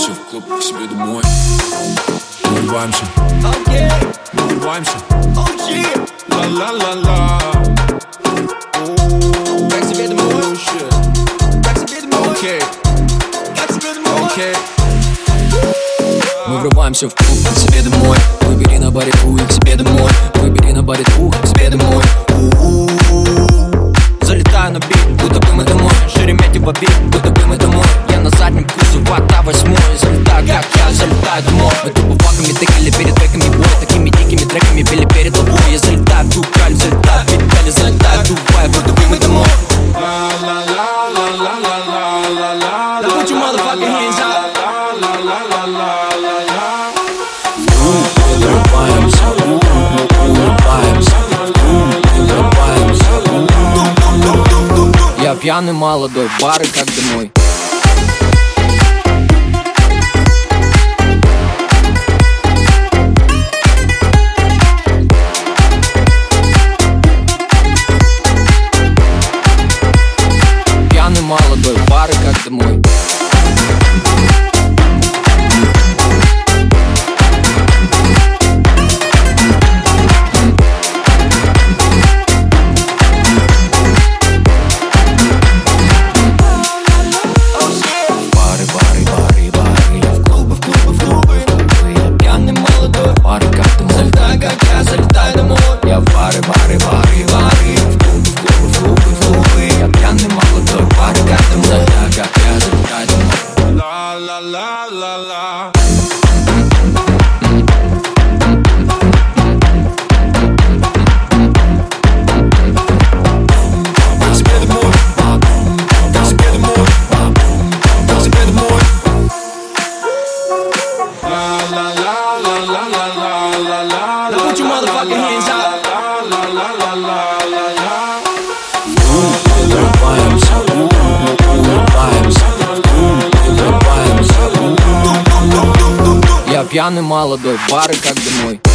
врываемся в клуб к себе домой. Врываемся, врываемся. Ла-ла-ла-ла. Как тебе домой? Как тебе домой? Как тебе домой? Мы врываемся в клуб к себе домой. Выбери на баре и к себе домой. Выбери на баре к себе домой. Залетаю на бит, будто бы мы домой. Шереметьево бит, будто бы мы домой. Я на заднем кузове, АТА-8. Залетаю, как я залетаю домой. Мы тупо вагами тыкали перед треками бой. Такими дикими треками били перед тобой. Я залетаю в Дубай, залетаю в Питали, залетаю в Дубай, будто бы мы домой. Put your motherfucking hands up. Улыбаемся, улыбаемся, улыбаемся. Я пьяный молодой, бары как домой. Пьяный молодой, бары как домой. Я в бары, бары, бары, бары, в клубы, в клубы, в клубы, в клубы. Я пьяный молодой, бары как домой. Залетаю, как я залетаю домой. Ла-ла-ла-ла-ла. Как тебе домой? Как тебе домой? Как тебе домой? Ла-ла-ла-ла-ла-ла-ла-ла. Put your motherfucking hands up. Улыбаемся, улыбаемся, улыбаемся. Я пьяный молодой, бары как домой.